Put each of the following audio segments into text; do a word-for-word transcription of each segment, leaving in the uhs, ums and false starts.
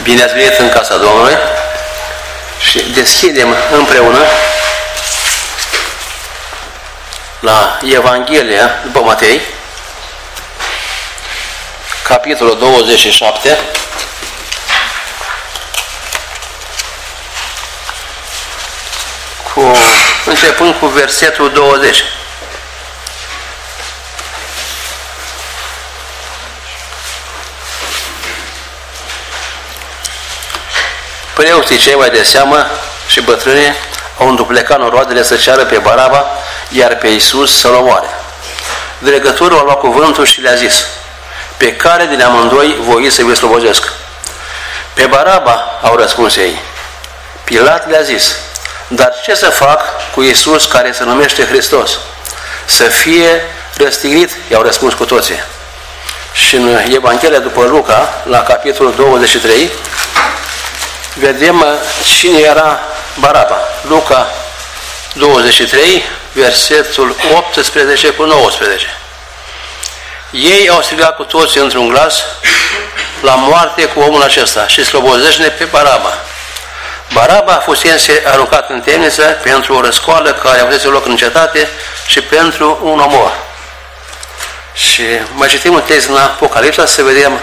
Bine ați venit în casa Domnului și deschidem împreună la Evanghelia după Matei, capitolul douăzeci și șapte, cu, începând cu versetul douăzeci. Preoții cei mai de seamă și bătrânii au înduplecat noroadele să ceară pe Baraba, iar pe Iisus să-l omoare. Dregătorul a luat cuvântul și le-a zis: pe care din amândoi voi să vi slobozesc? Pe Baraba, au răspuns ei. Pilat le-a zis: dar ce să fac cu Iisus care se numește Hristos? Să fie răstignit, i-au răspuns cu toții. Și în Evanghelia după Luca, la capitolul douăzeci și trei, vedem cine era Baraba. Luca douăzeci și trei, versetul optsprezece cu nouăsprezece. Ei au strigat cu toții într-un glas: la moarte cu omul acesta și slobozește-ne pe Baraba. Baraba fusese aruncat în temniță pentru o răscoală care avea loc în cetate și pentru un omor. Și mai citim un text în Apocalipsa să vedem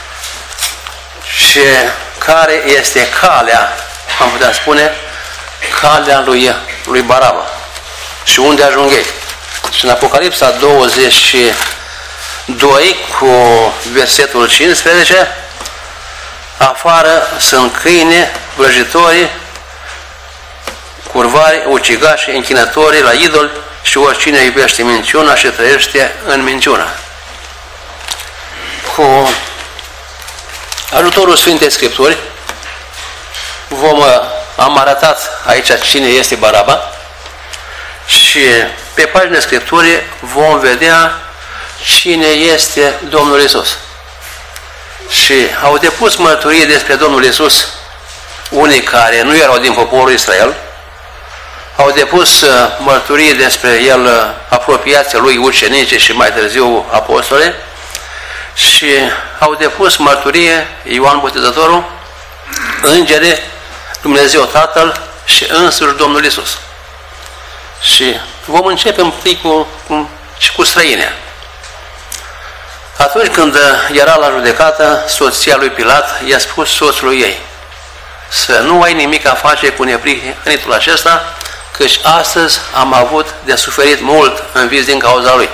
și care este calea, am putea spune, calea lui, lui Baraba și unde ajung ei. Și în Apocalipsa douăzeci și doi cu versetul cincisprezece, afară sunt câine, vrăjitorii, curvari, ucigași, închinătorii la idol și oricine iubește minciuna și trăiește în minciuna. Cu ajutorul Sfintei Scripturi vom, am arătat aici cine este Baraba și pe pagina Scripturii vom vedea cine este Domnul Iisus. Și au depus mărturie despre Domnul Iisus unii care nu erau din poporul Israel, au depus mărturie despre El apropiația lui ucenici și mai târziu apostole, și au depus mărturie Ioan Botezătorul, îngere, Dumnezeu Tatăl și însuși Domnul Iisus. Și vom începe un pic cu, cu, și cu străinea. Atunci când era la judecată, soția lui Pilat i-a spus soțului ei: să nu ai nimic a face cu neprihănitul acesta, căci astăzi am avut de suferit mult în vis din cauza lui.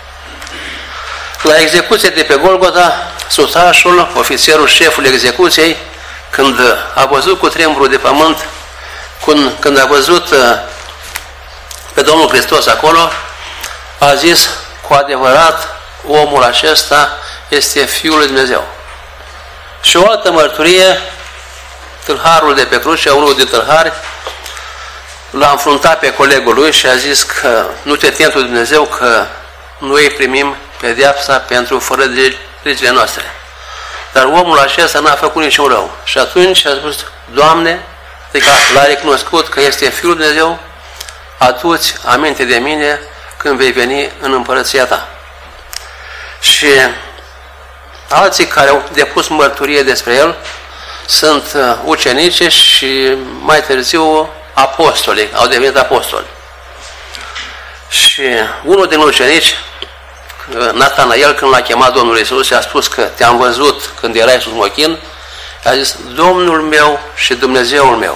La execuție de pe Golgota, soțașul, ofițerul șeful execuției, când a văzut cu tremurul de pământ, când, când a văzut pe Domnul Hristos acolo, a zis: cu adevărat, omul acesta este Fiul lui Dumnezeu. Și o altă mărturie, tâlharul de pe cruce, unul din tâlhari, l-a înfruntat pe colegul lui și a zis că nu te temi tu Dumnezeu că noi primim pedeapsa pentru fără de legile noastre. Dar omul acesta n-a făcut niciun rău. Și atunci a spus: Doamne, adică l-a recunoscut că este Fiul lui Dumnezeu, adu-ți aminte de mine când vei veni în împărăția ta. Și alții care au depus mărturie despre el sunt ucenici și mai târziu apostoli, au devenit apostoli. Și unul din ucenici, Natanael, când l-a chemat Domnul Iisus și a spus că te-am văzut când erai sub mochin, a zis: Domnul meu și Dumnezeul meu.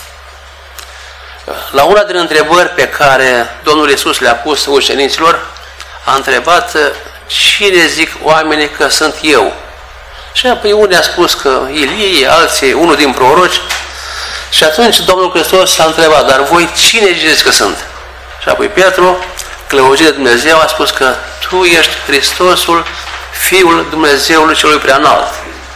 La una din întrebări pe care Domnul Iisus le-a pus ucenicilor, a întrebat: cine zic oamenii că sunt eu? Și apoi unii a spus că Ilie, alții, unul din proroci. Și atunci Domnul Hristos s-a întrebat: dar voi cine ziceți că sunt? Și apoi Petru, clăugit de Dumnezeu, a spus că tu ești Hristosul, Fiul Dumnezeului celui preanalt.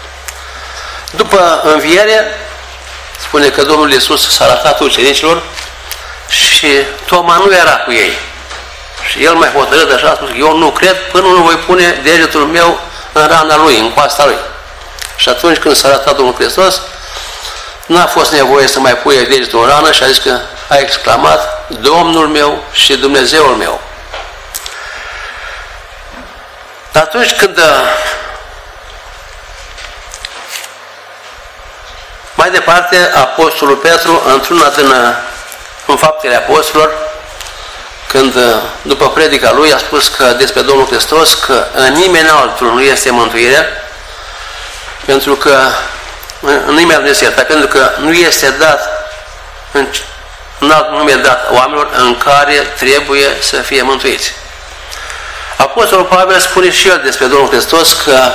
După înviere, spune că Domnul Iisus s-a arătat ucenicilor și Toma nu era cu ei. Și el mai hotărât așa a spus: eu nu cred până nu voi pune degetul meu în rana lui, în coasta lui. Și atunci când s-a arătat Domnul Hristos, n-a fost nevoie să mai pune degetul în rană și a zis că a exclamat: Domnul meu și Dumnezeul meu. Atunci când Mai departe, Apostolul Petru, într-una din în Faptele Apostolilor, când după predica lui a spus că despre Domnul Hristos că în nimeni altul nu este mântuirea, pentru că în nimeni nu este iertat, pentru că nu este dat în, în alt nume dat oamenilor în care trebuie să fie mântuiți. Apostolul Pavel spune și el despre Domnul Hristos că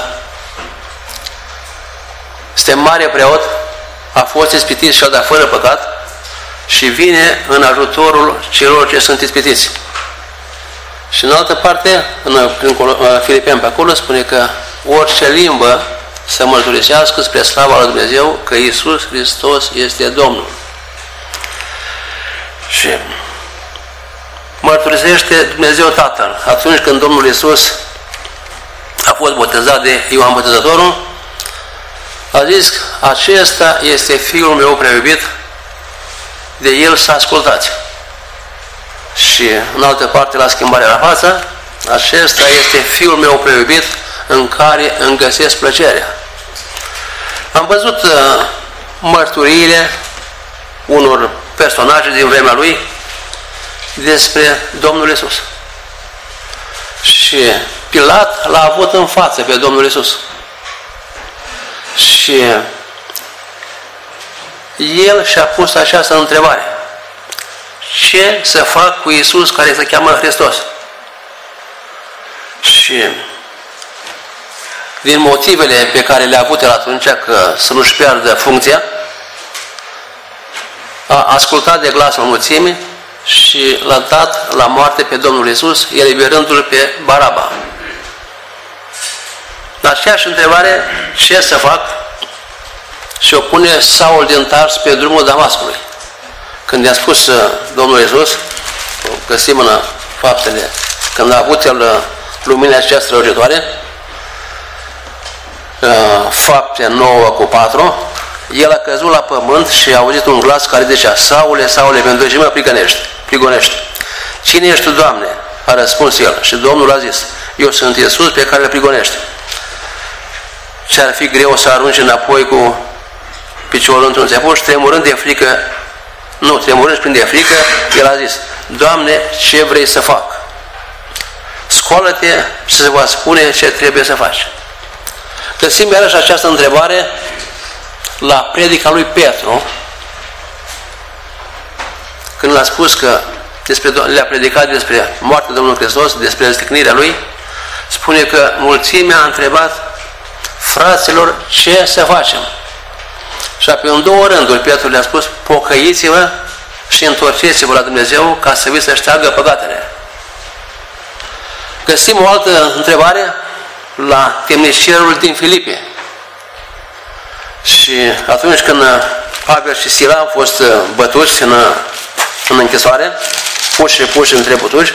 este mare preot, a fost ispitit și a dat fără păcat și vine în ajutorul celor ce sunt ispitiți. Și în altă parte, în Filipeni pe acolo, spune că orice limbă să mărturisească spre slava lui Dumnezeu că Iisus Hristos este Domnul. Și mărturisește Dumnezeu Tatăl. Atunci când Domnul Iisus a fost botezat de Ioan Botezătorul, a zis, acesta este Fiul meu prea iubit, de el să ascultați. Și în altă parte, la schimbarea la față, acesta este Fiul meu prea iubit, în care îmi găsesc plăcerea. Am văzut uh, mărturiile unor personaje din vremea lui despre Domnul Iisus. Și Pilat l-a avut în față pe Domnul Iisus. Și el și-a pus această întrebare. Ce să fac cu Iisus care se cheamă Hristos? Și din motivele pe care le-a avut el atunci, că să nu-și piardă funcția, a ascultat de glasul mulțimii și l-a dat la moarte pe Domnul Iisus, eliberându-l pe Baraba. Aceeași întrebare, ce să fac? Și o pune Saul din Tars pe drumul Damascului. Când i-a spus Domnul Iisus, găsim în Faptele, când a avut el lumina aceea strălucitoare, Fapte nouă cu patru, el a căzut la pământ și a auzit un glas care zicea, Saule, Saule, pentru ce mă prigonești? prigonești? Cine ești tu, Doamne? A răspuns el. Și Domnul a zis, eu sunt Iisus pe care îl prigonești. Ce ar fi greu să arunci înapoi cu piciorul într-un țepuș, tremurând de frică, nu, tremurând plin de frică, el a zis, Doamne, ce vrei să fac? Scoală-te și se va spune ce trebuie să faci. Găsim iarăși această întrebare la predica lui Petru, când l-a spus că despre, le-a predicat despre moartea Domnului Hristos, despre răstignirea lui, spune că mulțimea a întrebat, fraților, ce să facem? Și apoi în două rânduri Petru le-a spus, pocăiți-vă și întorceți-vă la Dumnezeu ca să vi se șteargă păcatele. Găsim o altă întrebare la temnicerul din Filipe. Și atunci când Pavel și Sila au fost bătuți în, în închisoare, puși și puși între butuci,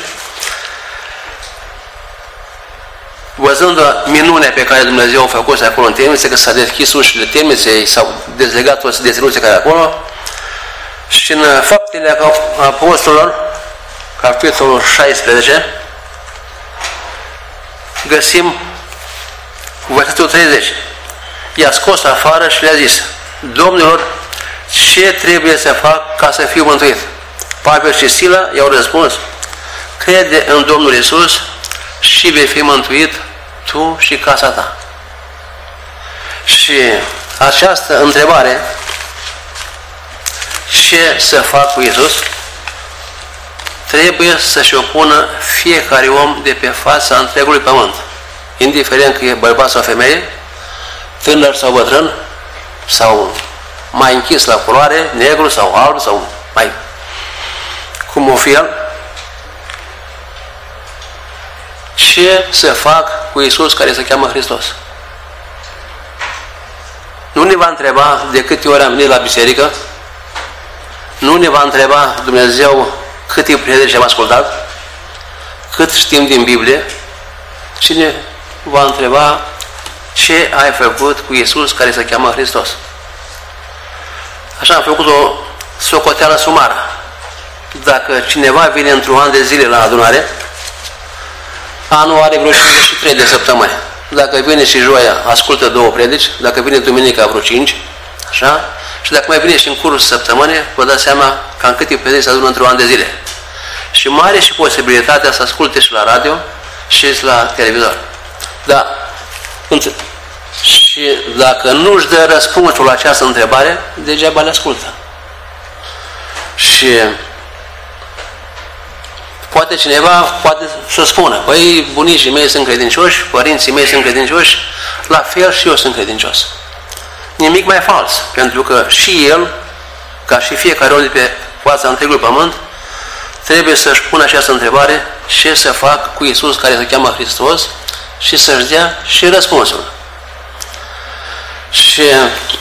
văzând minunea pe care Dumnezeu a făcut acolo în temnițe, că s-a deschis ușile temniței, s-au dezlegat toți deținuții care acolo, și în Faptele Apostolilor, capitolul șaisprezece, găsim versetul treizeci. I-a scos afară și le-a zis, Domnilor, ce trebuie să fac ca să fiu mântuit? Pavel și Sila i-au răspuns, crede în Domnul Iisus și vei fi mântuit tu și casa ta. Și această întrebare, ce să fac cu Iisus, trebuie să-și o pună fiecare om de pe fața întregului pământ, indiferent că e bărbat sau femeie, tânăr sau bătrân, sau mai închis la culoare, negru sau alb, sau mai cum o fi el. Ce să fac cu Iisus care se cheamă Hristos? Nu ne va întreba de câte ori am venit la biserică, nu ne va întreba Dumnezeu câte predici am ascultat, cât știm din Biblie, ci ne va întreba ce ai făcut cu Iisus care se cheamă Hristos. Așa am făcut o socoteală sumară. Dacă cineva vine într-un an de zile la adunare, anul are vreo cincizeci și trei de săptămâni. Dacă vine și joia, ascultă două predici, dacă vine duminica, vreo cinci, așa, Și dacă mai vine și în cursul săptămânii, vă dați seama cam câte pedeți se adună într-un an de zile. Și mai are și posibilitatea să asculte și la radio și la televizor. Da. Și dacă nu își dă răspunsul la această întrebare, degeaba le ascultă. Și poate cineva poate să spună, păi bunicii mei sunt credincioși, părinții mei sunt credincioși, la fel și eu sunt credincios. Nimic mai fals, pentru că și el, ca și fiecare om de pe fața întregului pământ, trebuie să-și pună această întrebare: ce să fac cu Iisus care se cheamă Hristos, și să-și dea și răspunsul. Și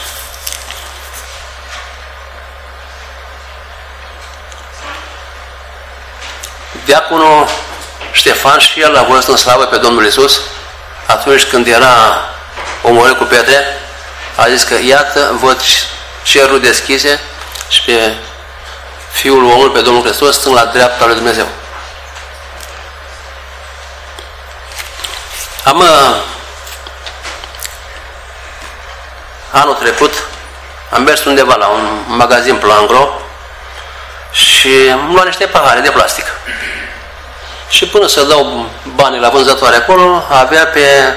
diaconul Ștefan și el a văzut în slavă pe Domnul Iisus atunci când era omorât cu pietre. A zis că iată, văd cerul deschise și pe Fiul omului, pe Domnul Hristos, stând la dreapta lui Dumnezeu. Am anul trecut am mers undeva la un magazin Plangro și îmi luam niște pahare de plastic. Și până să dau banii la vânzătoare acolo, avea pe,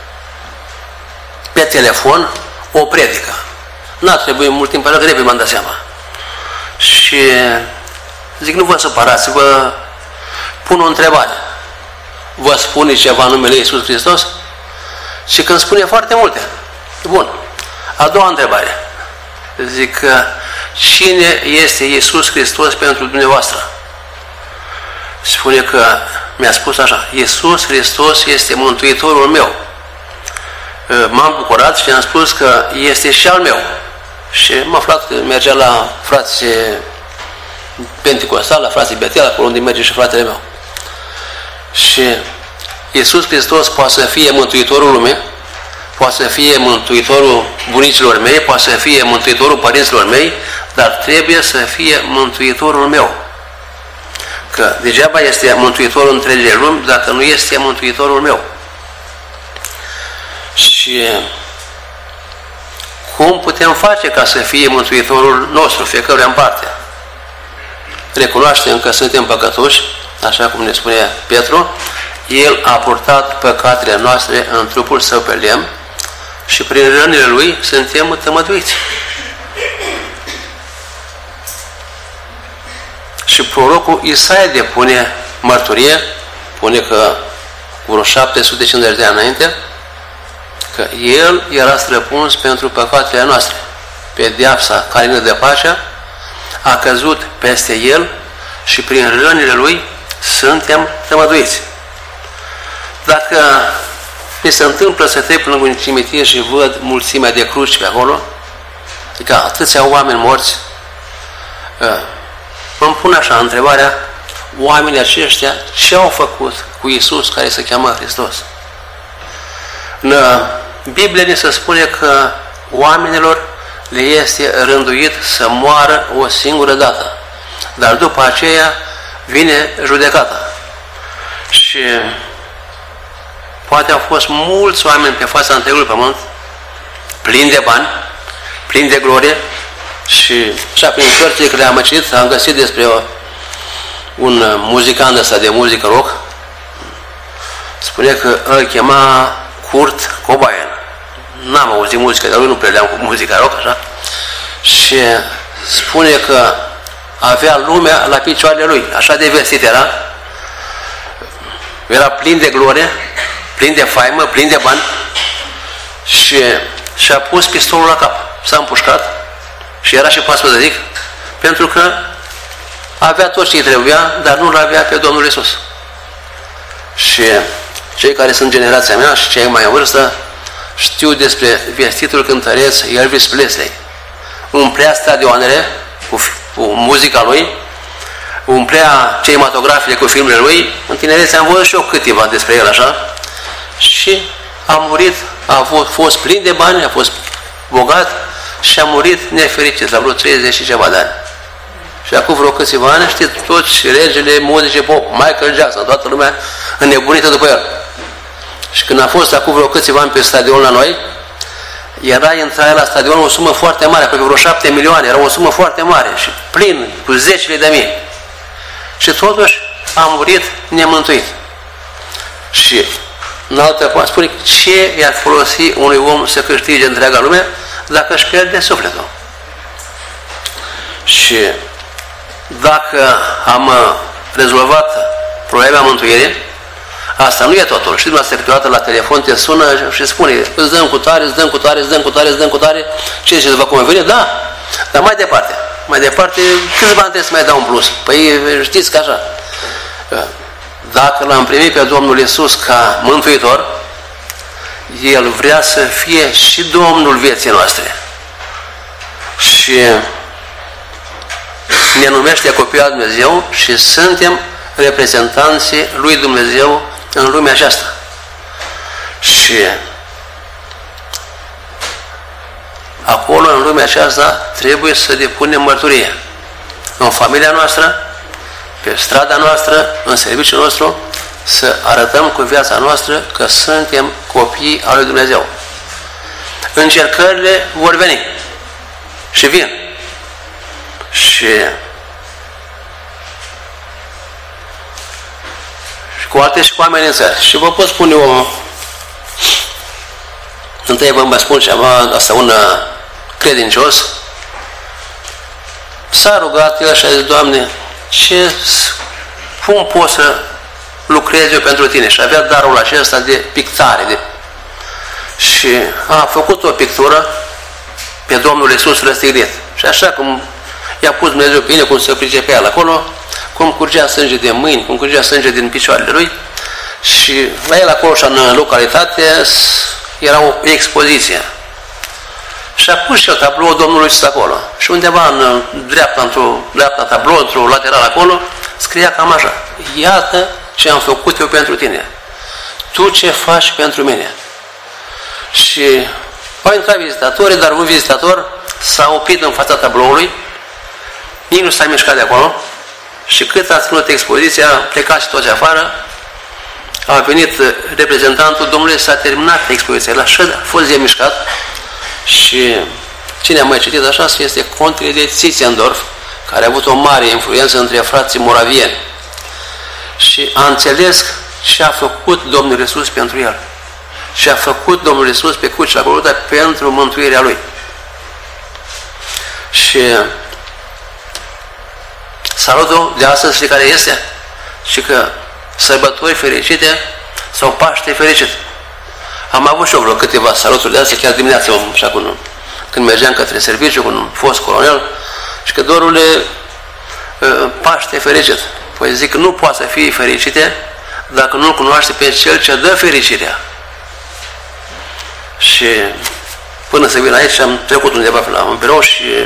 pe telefon o predică. N-a trebuit mult timp, pentru că repede m-am dat seama. Și zic, nu vă supărați, vă pun o întrebare. Vă spune ceva în numele Iisus Hristos? Și când spune foarte multe. Bun. A doua întrebare. Zic că cine este Iisus Hristos pentru dumneavoastră? Spune că mi-a spus așa: Iisus Hristos este Mântuitorul meu. M-am bucurat și am spus că este și al meu. Și m-am aflat că mergea la frații Pentecostal, la frații Betel, acolo unde merge și fratele meu. Și Iisus Hristos poate să fie Mântuitorul lumii, poate să fie Mântuitorul bunicilor mei, poate să fie Mântuitorul părinților mei, dar trebuie să fie Mântuitorul meu. Că degeaba este Mântuitorul întregii lumi dacă nu este Mântuitorul meu. Și cum putem face ca să fie Mântuitorul nostru, fiecăruia în parte? Recunoaștem că suntem păcătoși, așa cum ne spune Petru. El a purtat păcatele noastre în trupul său pe lemn și prin rănile lui suntem tămăduiți. Și prorocul Isaia depune mărturie, pune că cu vreo șapte sute cincizeci de ani înainte, că el era străpuns pentru păcatele noastre. Pedeapsa care ne dă pacea a căzut peste el și prin rănile lui suntem tămăduiți. Dacă mi se întâmplă să trec lângă un cimitir și văd mulțimea de cruci pe acolo, adică atâția oameni morți, îmi pun așa întrebarea: oamenii aceștia ce au făcut cu Iisus care se cheamă Hristos? În Biblie ne se spune că oamenilor le este rânduit să moară o singură dată, dar după aceea vine judecata. Și poate au fost mulți oameni pe fața întregului pământ, plini de bani, plini de glorie, și așa prin cărțile care le-am citit am găsit despre o, un muzicant ăsta de muzică rock. Spune că îl chema Kurt Cobain. N-am auzit muzică, dar lui nu preleam cu muzica rock, așa. Și spune că avea lumea la picioarele lui, așa de vestit era. Era plin de glorie, plin de faimă, plin de bani. Și și-a pus pistolul la cap. S-a împușcat și era și pasă de zic, pentru că avea tot ce îi trebuia, dar nu l-avea pe Domnul Iisus. Și cei care sunt generația mea și cei mai în vârstă știu despre vestitul cântăreț Elvis Presley. Umplea stadioanele cu, cu muzica lui, umplea cinematografile cu filmele lui. În tinerețe am văzut și eu câteva despre el așa. Și a murit, a fost plin de bani, a fost bogat și a murit nefericit la vreo treizeci și ceva de ani. Și acum vreo câțiva ani, știți, toți regele muzice pop, Michael Jackson, toată lumea înnebunită după el. Și când a fost acum vreo câțiva ani pe stadion la noi, era intrarea la stadion o sumă foarte mare, pe vreo șapte milioane, era o sumă foarte mare și plin, cu zecile de mii. Și totuși a murit nemântuit. Și în altă parte spune, ce i-ar folosi unui om să câștige întreaga lume dacă își pierde sufletul? Și dacă am rezolvat problema mântuirii, asta nu e totul. Știți, la câteodată la telefon te sună și spune, îți dăm cu tare, îți dăm cu tare, îți dăm cu tare, îți dăm cu tare, ce zice, vă convine? Da, dar mai departe. Mai departe, câți bani trebuie să mai dau în plus? Păi știți că așa. Dacă l-am primit pe Domnul Iisus ca mântuitor, El vrea să fie și Domnul vieții noastre. Și ne numește copii al Dumnezeu și suntem reprezentanții lui Dumnezeu în lumea aceasta. Și acolo, în lumea aceasta, trebuie să depunem mărturie. În familia noastră, pe strada noastră, în serviciul nostru, să arătăm cu viața noastră că suntem copii al lui Dumnezeu. Încercările vor veni și vin. Și, și cu alte și cu amenințări. Și vă pot spune o... Întâi vă mă spun ceva, asta un credincios s-a rugat, el și a zis, Doamne, ce, cum pot să lucrez eu pentru Tine? Și avea darul acesta de pictare. De... Și a făcut o pictură pe Domnul Iisus răstignit. Și așa cum i-a pus Dumnezeu bine, cum se pricepea el acolo, cum curgea sânge de mâini, cum curgea sânge din picioarele lui. Și la el acolo și în localitate era o expoziție. Și a pus și eu tabloul Domnului Iisus acolo. Și undeva în dreapta, într-o dreapta tablou, într-o lateral acolo, scria cam așa: iată ce am făcut eu pentru tine. Tu ce faci pentru mine? Și au intrat vizitatorii, dar un vizitator s-a oprit în fața tabloului, nici nu s-a mișcat de acolo, și cât a ținut expoziția, a plecat și toți afară, a venit reprezentantul Domnului, s-a terminat expoziția, la șed, a fost mișcat. Și cine a mai citit așa, este contele de Zinzendorf, care a avut o mare influență între frații moravieni. Și a înțeles ce a făcut Domnul Iisus pentru el. Și a făcut Domnul Iisus pe crucea la Golgota pentru mântuirea lui. Și salutul de astăzi, știi care este? Și că sărbători fericite sau Paște fericit. Am avut și eu vreo câteva saluturi de astea, chiar dimineața, așa cum, când mergeam către serviciu cu un fost colonel, și că dorule, Paște fericit. Păi zic că nu poate să fie fericite dacă nu-L cunoaște pe Cel ce dă fericirea. Și până să vin aici am trecut undeva pe la un birou și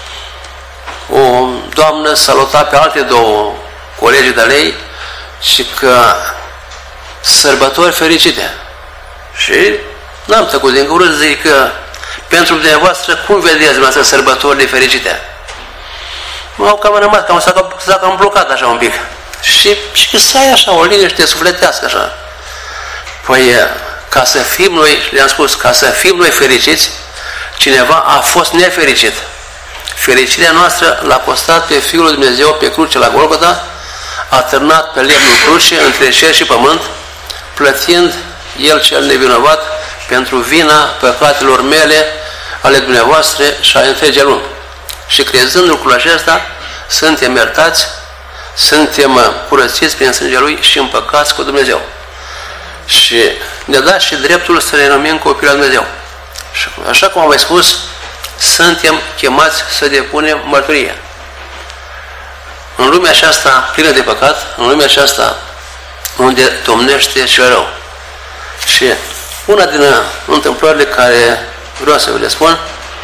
o doamnă saluta pe alte două colegi de-ale ei și că sărbători fericite. Și n-am tăcut din gură, zic că pentru dumneavoastră, cum vedeți dumneavoastră sărbătorile fericite? M-au cam rămas, cam s-a cam blocat așa un pic. Și, și să ai așa o liniște sufletească așa. Păi, ca să fim noi, le-am spus, ca să fim noi fericiți, cineva a fost nefericit. Fericirea noastră l-a costat pe Fiul lui Dumnezeu pe cruce la Golgota, a târnat pe lemnul cruce între cer și pământ, plătind El cel nevinovat pentru vina păcatelor mele, ale dumneavoastră și ale întregii lumi. Și crezând lucrul acesta, suntem iertați, suntem curățiți prin sângele Lui și împăcați cu Dumnezeu. Și ne da și dreptul să ne numim copii la Dumnezeu. Și așa cum am mai spus, suntem chemați să depunem mărturie. În lumea aceasta plină de păcat, în lumea aceasta unde domnește cel rău. Și una din întâmplările care vreau să vă le spun,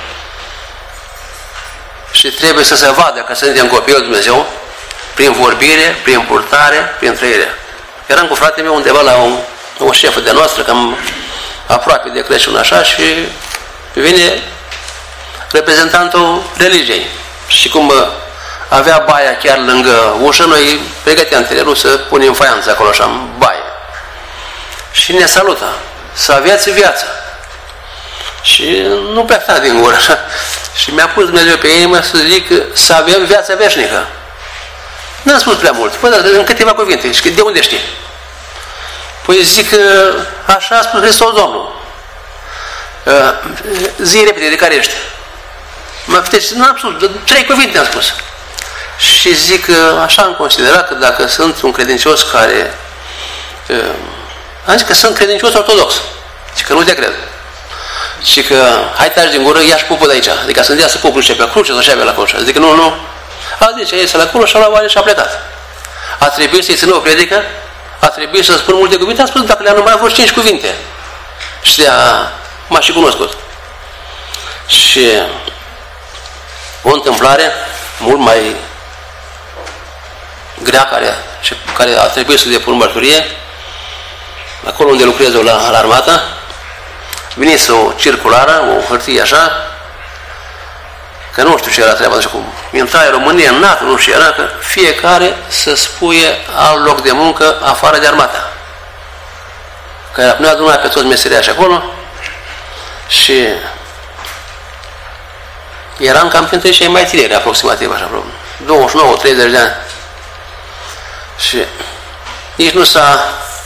și trebuie să se vadă că suntem copiii lui Dumnezeu, prin vorbire, prin purtare, prin trăire. Eram cu fratele meu undeva la o, o șefă de noastră, cam aproape de Crăciun așa, și vine reprezentantul religiei. Și cum avea baia chiar lângă ușă, noi pregăteam terenul să punem faianță acolo așa, în baie. Și ne salută. Să aveți viață. Și nu prea sta din gură. Și mi-a pus Dumnezeu pe inimă să zic să avem viața veșnică. N-am spus prea mult, păi, dar în câteva cuvinte. Și de unde știi? Păi zic că așa a spus Hristos Domnul. Zi repede, de care ești? Mă puteți, n-am spus, trei cuvinte am spus. Și zic că așa am considerat că dacă sunt un credincios care... Am zis că sunt credincios ortodox. Și că nu te cred. Și că hai taci din gură, ia și pupă de aici. Adică să-mi dea să pupă și pe cruce, să-și avea la cruce. Zic că nu, nu. A zis, iese la acolo și a luat oare și a plecat. A trebuit să-i țină o predică, a trebuit să spun multe cuvinte, am spus dacă le-am numărat vreo cinci cuvinte. Și de-a m-a și cunoscut. Și o întâmplare mult mai grea care, care a trebuit să depun mărturie, acolo unde lucrez eu la, la armată, venise o circulară, o hârtie așa, că nu știu ce era treaba, așa cum intra în România, în NATO, nu știu ce era, că fiecare să spuie alt loc de muncă afară de armata. Că ne-a adunat pe toți meseriași acolo și eram cam printre cei mai tineri, aproximativ, așa, vreo douăzeci și nouă treizeci de ani. Și nici nu s-a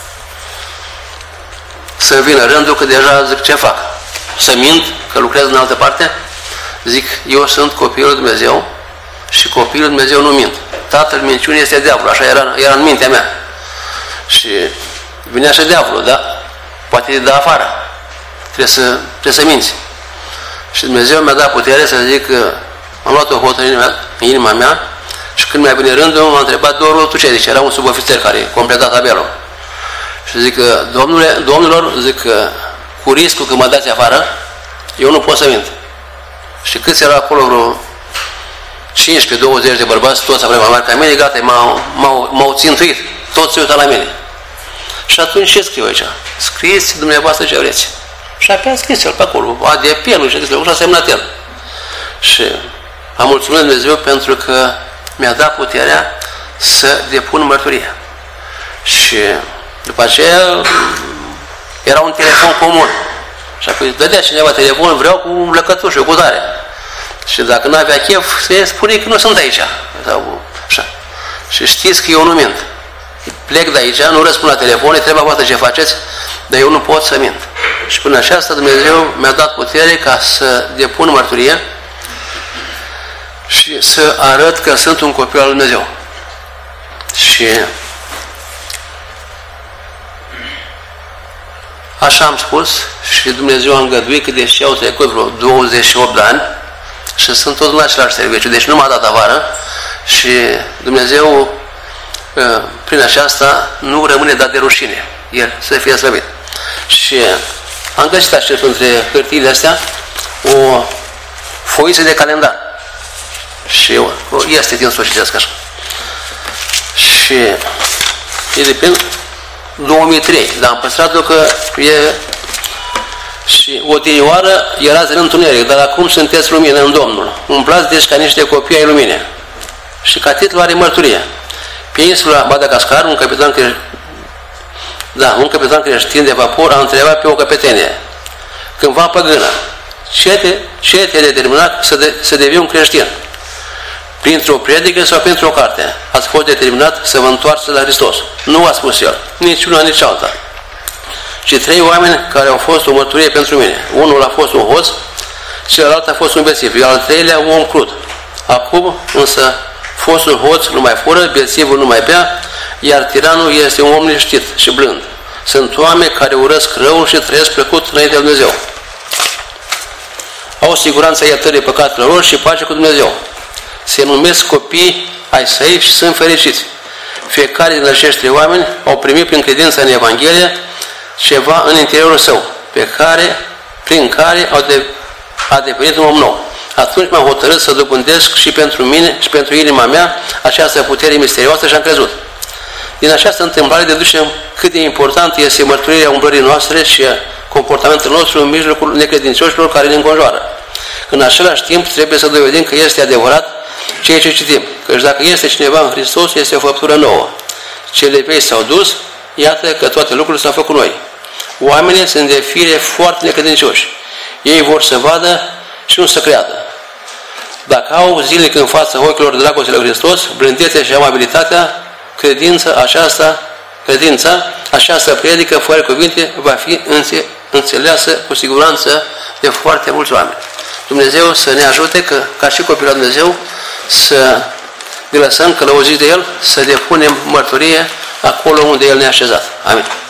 să vină rândul, că deja zic ce fac. Să mint, că lucrez în altă parte, zic, eu sunt copilul lui Dumnezeu și copilul lui Dumnezeu nu mint. Tatăl minciunii este diavolul, așa era, era în mintea mea. Și vinea și diavolul, da? Poate de afară. Trebuie să, trebuie să minți. Și Dumnezeu mi-a dat putere să zic că am luat o hotărâre în inima mea și când mi-a venit rândul, m-a întrebat doar tu ce zici? Era un subofițer care completa tabelul. Și zic că, domnule, domnilor, zic că cu riscul că mă dați afară, eu nu pot să mint. Și câți erau acolo, vreo cincisprezece douăzeci de bărbați, toți aveau mai mari ca mine, gata, m-au țintuit, toți se uitau la mine. Și atunci ce scriu aici? Scrieți dumneavoastră ce vreți. Și apoi a scris el pe acolo, A D P-ul și a, a semnat el. Și am mulțumit Dumnezeu pentru că mi-a dat puterea să depun mărturie. Și după aceea era un telefon comun. Și apoi dădea cineva telefon, vreau cu lăcătușă, cu tare. Și dacă nu avea chef, se spune că nu sunt aici. Sau, așa. Și știți că eu nu mint. Plec de aici, nu răspund la telefon, e treaba voastră ce faceți, dar eu nu pot să mint. Și până așa asta Dumnezeu mi-a dat putere ca să depun mărturie și să arăt că sunt un copil al lui Dumnezeu. Și așa am spus și Dumnezeu a îngăduit că deși au trecut vreo douăzeci și opt de ani și sunt toți în același serviciu, deci nu m-a dat afară și Dumnezeu prin aceasta nu rămâne dat de rușine. El să fie slăvit. Și am găsit așa între hârtiile astea o foiță de calendar. Și este din să o citesc așa. Și e de prin două mii trei, dar am păstrat-o că e și odinioară erați în întuneric, dar acum sunteți lumină în Domnul. Umblați deci ca niște copii ai luminii. Și ca titlu are mărturie. Pe insula Madagascar, un capitan creștin, da, un capitan creștin de vapor a întrebat pe o căpetenie, cândva păgână, ce te, ce te-a determinat să, de, să devii un creștin? Printr-o predică sau printr-o carte? Ați fost determinat să vă întoarceți la Hristos. Nu a spus el, nici una, nici alta. Și trei oameni care au fost o mărturie pentru mine. Unul a fost un hoț, celălalt a fost un bețiv, iar al treilea un om crud. Acum, însă, fostul hoț nu mai fură, bețivul nu mai bea, iar tiranul este un om liniștit și blând. Sunt oameni care urăsc răul și trăiesc plăcut înainte de Dumnezeu. Au siguranța iertării păcatelor lor și pace cu Dumnezeu. Se numesc copii ai săi și sunt fericiți. Fiecare din acești trei oameni au primit prin credința în Evanghelie ceva în interiorul său, pe care, prin care au de, a devenit un om nou. Atunci m-am hotărât să dobândesc și pentru mine și pentru inima mea această putere misterioasă și am crezut. Din această întâmplare deducem cât de important este mărturirea umblării noastre și comportamentul nostru în mijlocul necredincioșilor care ne înconjoară. În același timp trebuie să dovedim că este adevărat ceea ce citim, căci dacă este cineva în Hristos, este o făptură nouă. Cele vei s-au dus, iată că toate lucrurile s-au făcut noi. Oamenii sunt de fire foarte necredincioși. Ei vor să vadă și nu să creadă. Dacă au zilnic în fața ochilor dragostea lui Hristos, blândețea și amabilitatea, credința aceasta, credința, această predică, fără cuvinte, va fi înțeleasă cu siguranță de foarte mulți oameni. Dumnezeu să ne ajute că, ca și copilul Dumnezeu, să ne lăsăm călăuziți de El, să depunem mărturie acolo unde El ne-a așezat. Amin.